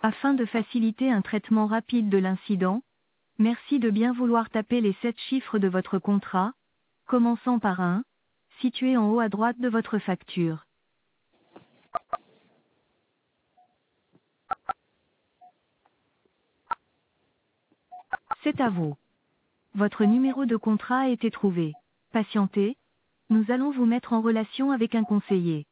Afin de faciliter un traitement rapide de l'incident, merci de bien vouloir taper les 7 chiffres de votre contrat, commençant par un, situé en haut à droite de votre facture. C'est à vous. Votre numéro de contrat a été trouvé. Patientez, nous allons vous mettre en relation avec un conseiller.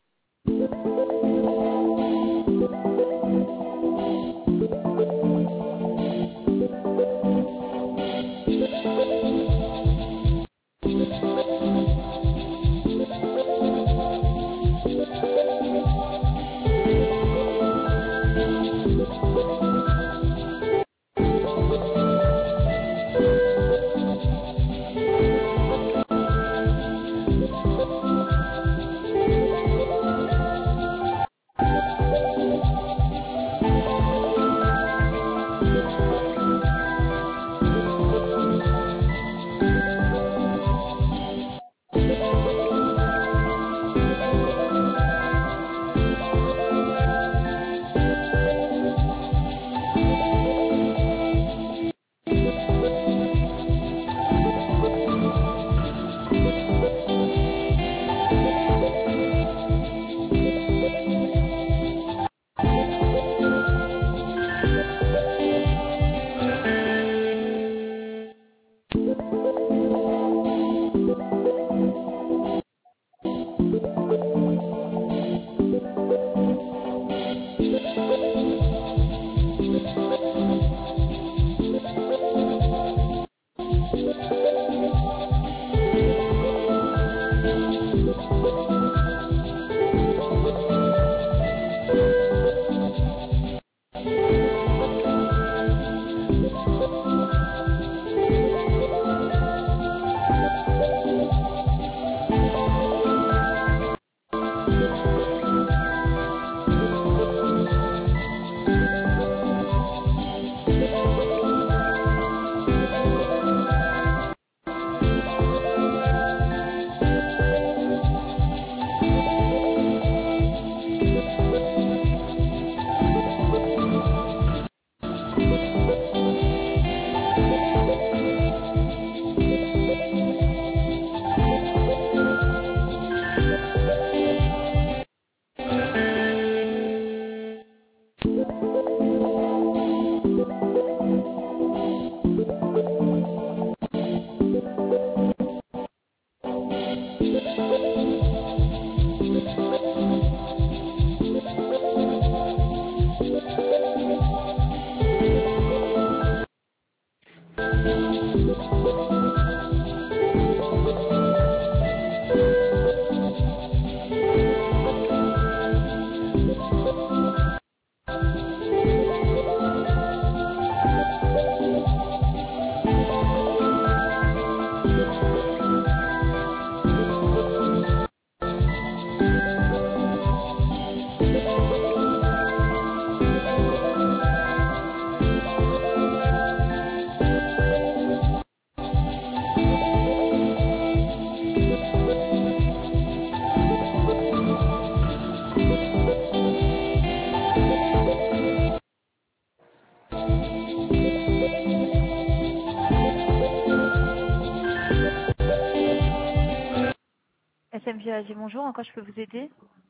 SMG AG, bonjour, en quoi je peux vous aider?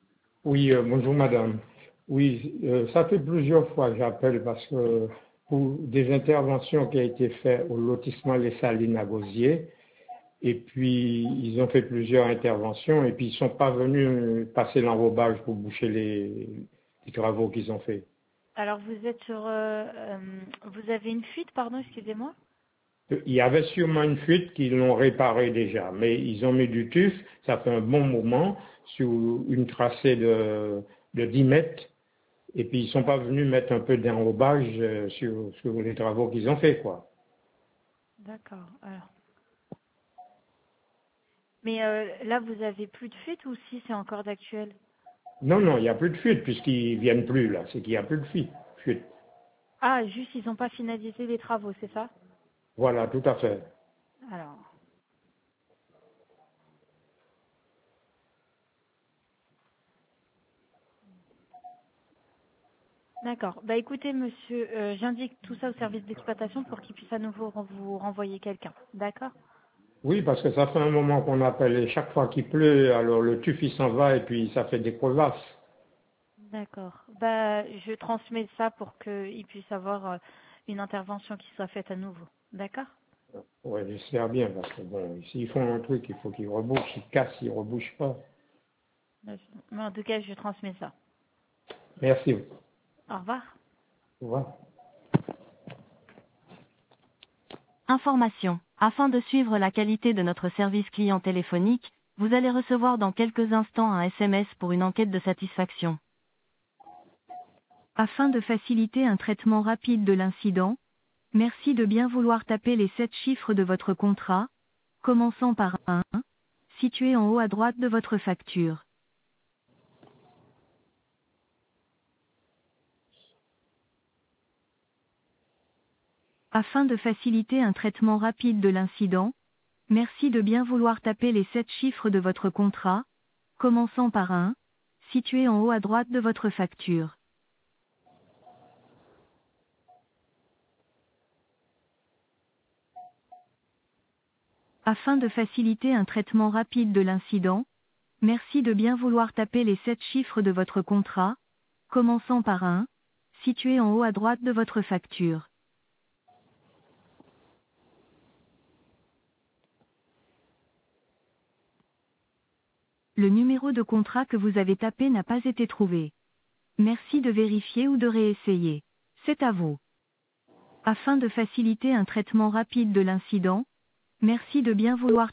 Oui, bonjour madame. Oui, ça fait plusieurs fois que j'appelle parce que pour des interventions qui ont été faites au lotissement Les Salines à Gosier, et puis ils ont fait plusieurs interventions et puis ils ne sont pas venus passer l'enrobage pour boucher les travaux qu'ils ont fait. Alors vous êtes sur... vous avez une fuite, pardon, excusez-moi? Il y avait sûrement une fuite qu'ils l'ont réparée déjà, mais ils ont mis du tuf, ça fait un bon moment, sur une tracée de 10 mètres. Et puis, ils sont pas venus mettre un peu d'enrobage sur les travaux qu'ils ont fait, quoi. D'accord, alors. Mais là, vous avez plus de fuite ou si c'est encore d'actuel? Non, non, il n'y a plus de fuite, puisqu'ils viennent plus, là. C'est qu'il n'y a plus de fuite. Ah, juste, ils n'ont pas finalisé les travaux, c'est ça? Voilà, tout à fait. Alors, D'accord. Bah écoutez, monsieur, j'indique tout ça au service d'exploitation pour qu'il puisse à nouveau vous renvoyer quelqu'un. D'accord? Oui, parce que ça fait un moment qu'on appelle et chaque fois qu'il pleut, alors le tuf il s'en va et puis ça fait des crevasses. D'accord. Bah je transmets ça pour qu'il puisse avoir une intervention qui soit faite à nouveau. D'accord? Ouais, j'espère bien, parce que bon, s'ils font un truc, il faut qu'ils rebouchent, ils cassent, ils rebouchent pas. Mais en tout cas, je transmets ça. Merci. Au revoir. Au revoir. Information. Afin de suivre la qualité de notre service client téléphonique, vous allez recevoir dans quelques instants un SMS pour une enquête de satisfaction. Afin de faciliter un traitement rapide de l'incident, merci de bien vouloir taper les 7 chiffres de votre contrat, commençant par 1, situé en haut à droite de votre facture. Afin de faciliter un traitement rapide de l'incident, merci de bien vouloir taper les 7 chiffres de votre contrat, commençant par 1, situé en haut à droite de votre facture. Afin de faciliter un traitement rapide de l'incident, merci de bien vouloir taper les 7 chiffres de votre contrat, commençant par 1, situé en haut à droite de votre facture. Le numéro de contrat que vous avez tapé n'a pas été trouvé. Merci de vérifier ou de réessayer. C'est à vous. Afin de faciliter un traitement rapide de l'incident, merci de bien vouloir